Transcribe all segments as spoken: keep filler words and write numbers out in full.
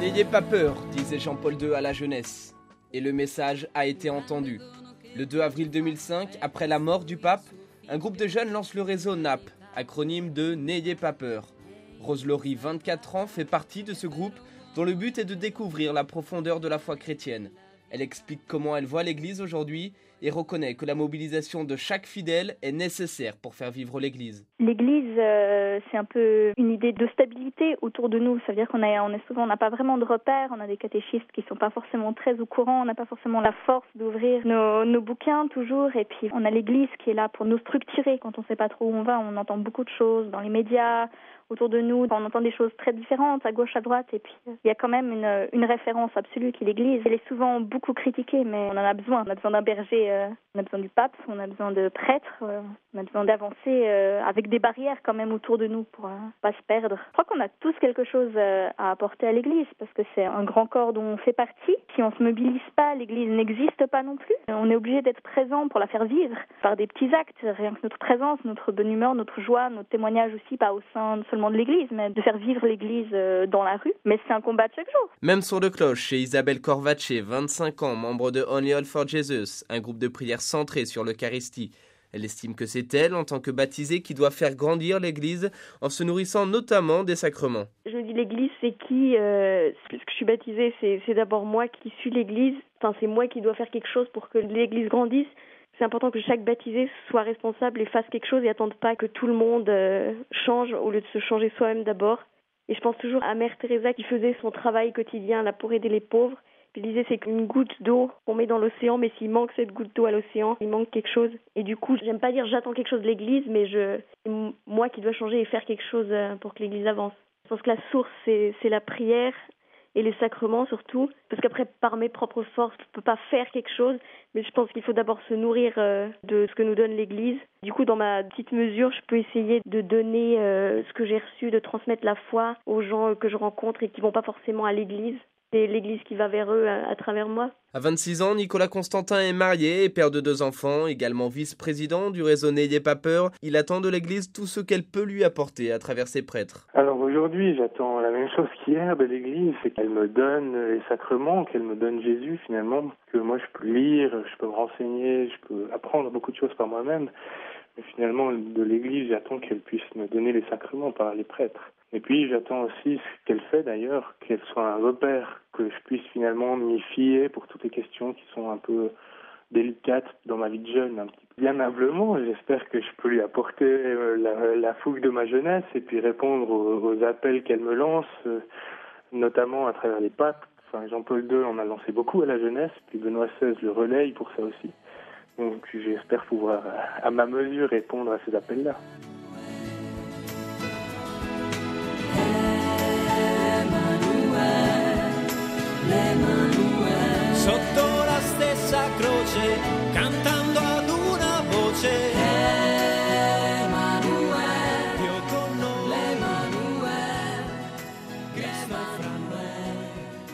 N'ayez pas peur, disait Jean-Paul deux à la jeunesse. Et le message a été entendu. Le deux avril deux mille cinq, après la mort du pape, un groupe de jeunes lance le réseau N A P, acronyme de N'ayez pas peur. Rose Laurie, vingt-quatre ans, fait partie de ce groupe dont le but est de découvrir la profondeur de la foi chrétienne. Elle explique comment elle voit l'Église aujourd'hui et reconnaît que la mobilisation de chaque fidèle est nécessaire pour faire vivre l'Église. L'Église, euh, c'est un peu une idée de stabilité autour de nous. Ça veut dire qu'on a, on est souvent, on n'a pas vraiment de repères, on a des catéchistes qui ne sont pas forcément très au courant, on n'a pas forcément la force d'ouvrir nos, nos bouquins toujours. Et puis on a l'Église qui est là pour nous structurer quand on ne sait pas trop où on va. On entend beaucoup de choses dans les médias, autour de nous, on entend des choses très différentes à gauche, à droite, et puis il y a quand même une, une référence absolue qui est l'Église. Elle est souvent beaucoup critiquée, mais on en a besoin. On a besoin d'un berger, euh, on a besoin du pape, on a besoin de prêtres, euh, on a besoin d'avancer euh, avec des barrières quand même autour de nous pour euh, pas se perdre. Je crois qu'on a tous quelque chose euh, à apporter à l'Église, parce que c'est un grand corps dont on fait partie. Si on se mobilise pas, l'Église n'existe pas non plus. On est obligé d'être présent pour la faire vivre, par des petits actes, rien que notre présence, notre bonne humeur, notre joie, notre témoignage aussi, pas au sein de seulement de l'Église, mais de faire vivre l'Église dans la rue. Mais c'est un combat de chaque jour. Même son de cloche chez Isabelle Corvace, vingt-cinq ans, membre de Only All for Jesus, un groupe de prière centré sur l'Eucharistie. Elle estime que c'est elle, en tant que baptisée, qui doit faire grandir l'Église en se nourrissant notamment des sacrements. Je me dis, l'Église, c'est qui euh, Puisque je suis baptisée, c'est, c'est d'abord moi qui suis l'Église. Enfin, c'est moi qui dois faire quelque chose pour que l'Église grandisse. C'est important que chaque baptisé soit responsable et fasse quelque chose et n'attende pas que tout le monde euh, change au lieu de se changer soi-même d'abord. Et je pense toujours à Mère Teresa qui faisait son travail quotidien là pour aider les pauvres. Puis elle disait c'est qu'une goutte d'eau qu'on met dans l'océan, mais s'il manque cette goutte d'eau à l'océan, il manque quelque chose. Et du coup, j'aime pas dire j'attends quelque chose de l'Église, mais je, c'est moi qui dois changer et faire quelque chose pour que l'Église avance. Je pense que la source, c'est, c'est la prière. Et les sacrements surtout, parce qu'après, par mes propres forces, je ne peux pas faire quelque chose, mais je pense qu'il faut d'abord se nourrir euh, de ce que nous donne l'Église. Du coup, dans ma petite mesure, je peux essayer de donner euh, ce que j'ai reçu, de transmettre la foi aux gens que je rencontre et qui ne vont pas forcément à l'Église. C'est l'Église qui va vers eux à, à travers moi. À vingt-six ans, Nicolas Constantin est marié et père de deux enfants, également vice-président du réseau N'ayez pas peur. Il attend de l'Église tout ce qu'elle peut lui apporter à travers ses prêtres. Alors aujourd'hui, j'attends la même chose qu'hier de l'Église, c'est qu'elle me donne les sacrements, qu'elle me donne Jésus finalement, que moi je peux lire, je peux me renseigner, je peux apprendre beaucoup de choses par moi-même. Mais finalement, de l'Église, j'attends qu'elle puisse me donner les sacrements par les prêtres. Et puis, j'attends aussi ce qu'elle fait d'ailleurs, qu'elle soit un repère, que je puisse finalement m'y fier pour toutes les questions qui sont un peu délicates dans ma vie de jeune. Un petit peu. Bien humblement, j'espère que je peux lui apporter la, la fougue de ma jeunesse et puis répondre aux, aux appels qu'elle me lance, notamment à travers les papes. Enfin, Jean-Paul deux en a lancé beaucoup à la jeunesse, puis Benoît seize le relaye pour ça aussi. Donc j'espère pouvoir, à ma mesure, répondre à ces appels-là. Sotto la stessa croce, cantando ad una voce. Emanuele, Dio con noi. L'Emanuele, Cristo fra noi.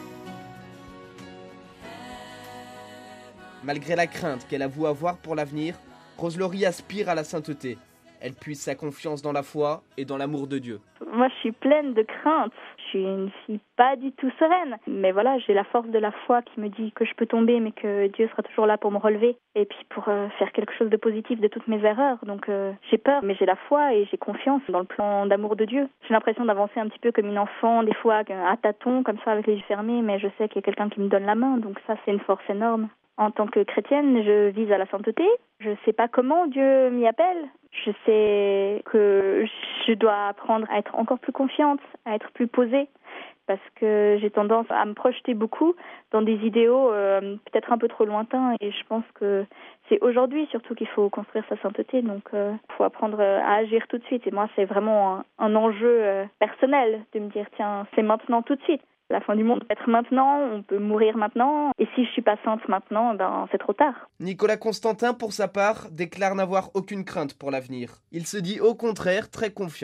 Malgré la crainte qu'elle avoue avoir pour l'avenir, Rose Laurie aspire à la sainteté. Elle puise sa confiance dans la foi et dans l'amour de Dieu. Moi, je suis pleine de crainte. Je suis une fille pas du tout sereine. Mais voilà, j'ai la force de la foi qui me dit que je peux tomber, mais que Dieu sera toujours là pour me relever. Et puis pour euh, faire quelque chose de positif de toutes mes erreurs. Donc euh, j'ai peur, mais j'ai la foi et j'ai confiance dans le plan d'amour de Dieu. J'ai l'impression d'avancer un petit peu comme une enfant, des fois à tâtons, comme ça avec les yeux fermés. Mais je sais qu'il y a quelqu'un qui me donne la main. Donc ça, c'est une force énorme. En tant que chrétienne, je vise à la sainteté. Je ne sais pas comment Dieu m'y appelle. Je sais que je dois apprendre à être encore plus confiante, à être plus posée, parce que j'ai tendance à me projeter beaucoup dans des idéaux euh, peut-être un peu trop lointains. Et je pense que c'est aujourd'hui surtout qu'il faut construire sa sainteté. Donc il euh, faut apprendre à agir tout de suite. Et moi, c'est vraiment un, un enjeu euh, personnel de me dire, tiens, c'est maintenant tout de suite. La fin du monde peut être maintenant, on peut mourir maintenant. Et si je suis pas sainte maintenant, ben c'est trop tard. Nicolas Constantin, pour sa part, déclare n'avoir aucune crainte pour l'avenir. Il se dit au contraire très confiant. Je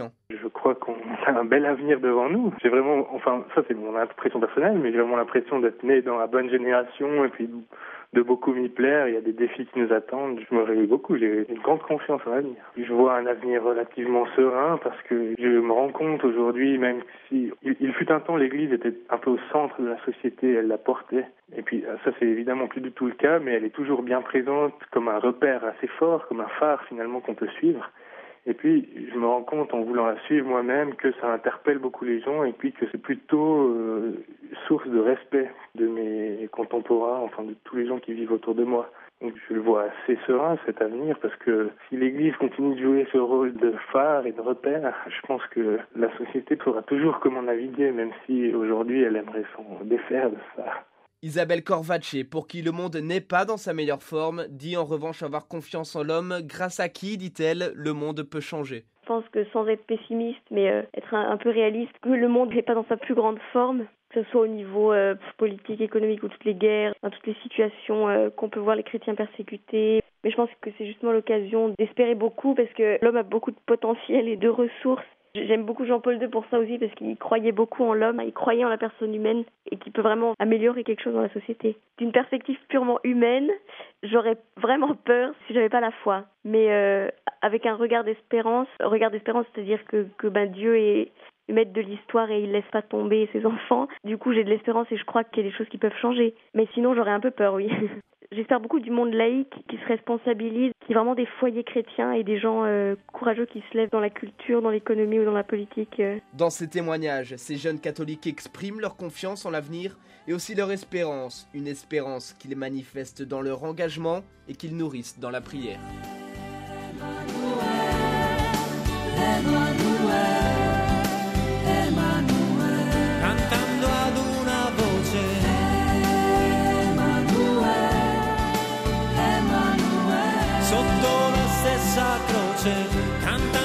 je crois qu'on a un bel avenir devant nous. J'ai vraiment, enfin, ça c'est mon impression personnelle, mais j'ai vraiment l'impression d'être né dans la bonne génération et puis de beaucoup m'y plaire. Il y a des défis qui nous attendent. Je me réjouis beaucoup. J'ai une grande confiance en l'avenir. Je vois un avenir relativement serein parce que je me rends compte aujourd'hui, même si il, il fut un temps, l'Église était un peu au centre de la société, elle la portait. Et puis ça, c'est évidemment plus du tout le cas, mais elle est toujours bien présente comme un repère assez fort, comme un phare finalement qu'on peut suivre. Et puis, je me rends compte, en voulant la suivre moi-même, que ça interpelle beaucoup les gens et puis que c'est plutôt euh, source de respect de mes contemporains, enfin de tous les gens qui vivent autour de moi. Donc je le vois assez serein, cet avenir, parce que si l'Église continue de jouer ce rôle de phare et de repère, je pense que la société saura toujours comment naviguer, même si aujourd'hui elle aimerait s'en défaire de ça. Isabelle Corvache, pour qui le monde n'est pas dans sa meilleure forme, dit en revanche avoir confiance en l'homme, grâce à qui, dit-elle, le monde peut changer. Je pense que sans être pessimiste, mais euh, être un, un peu réaliste, que le monde n'est pas dans sa plus grande forme, que ce soit au niveau euh, politique, économique ou toutes les guerres, dans toutes les situations euh, qu'on peut voir les chrétiens persécutés. Mais je pense que c'est justement l'occasion d'espérer beaucoup parce que l'homme a beaucoup de potentiel et de ressources. J'aime beaucoup Jean-Paul deux pour ça aussi parce qu'il croyait beaucoup en l'homme, il croyait en la personne humaine et qui peut vraiment améliorer quelque chose dans la société. D'une perspective purement humaine, j'aurais vraiment peur si j'avais pas la foi. Mais euh, avec un regard d'espérance, regard d'espérance, c'est-à-dire que, que ben, Dieu est maître de l'histoire et il laisse pas tomber ses enfants. Du coup, j'ai de l'espérance et je crois qu'il y a des choses qui peuvent changer. Mais sinon, j'aurais un peu peur, oui. J'espère beaucoup du monde laïque qui se responsabilise, qui est vraiment des foyers chrétiens et des gens euh, courageux qui se lèvent dans la culture, dans l'économie ou dans la politique. Euh. Dans ces témoignages, ces jeunes catholiques expriment leur confiance en l'avenir et aussi leur espérance, une espérance qu'ils manifestent dans leur engagement et qu'ils nourrissent dans la prière. Sotto la stessa croce, canta